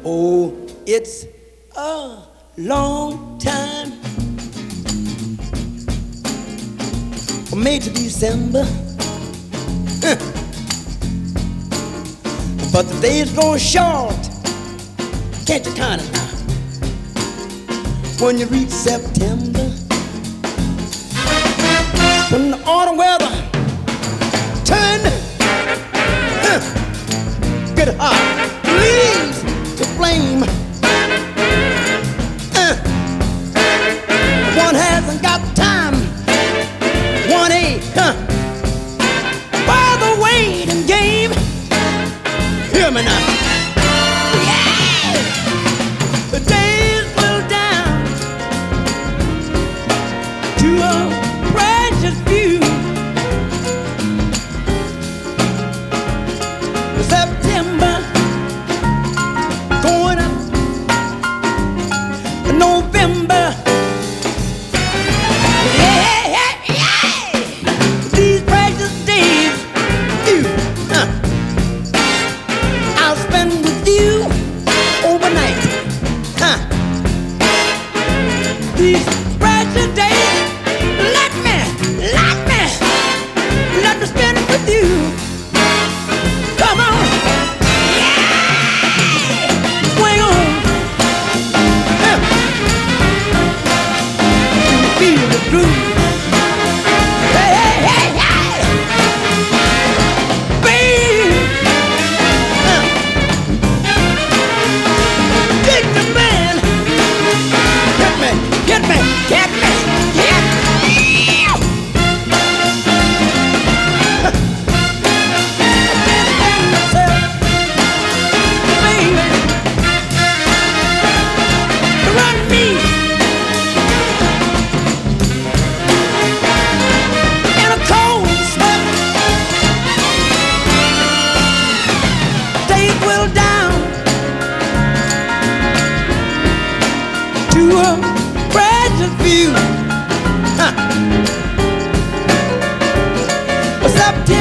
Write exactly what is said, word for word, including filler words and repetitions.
Oh, it's a long time from May to December, huh. But the days grow short, can't you count it now? When you reach September, when the autumn weather turn, huh, get hot, leaves to flame. Uh, one hasn't got time, one ain't, huh, by the waiting game. Hear me now. Yeah! The days will down to a precious few. September going up, November. Yeah, yeah, yeah. These precious days, you, huh, I'll spend with you overnight, huh? These precious days, let me, let me, let me spend it with you. Come on, yeah, swing on, huh. Feel the groove. Hey, hey, hey, hey, babe, huh. Dig the man, hit me, hit me, hit me, hit me. View, huh. September.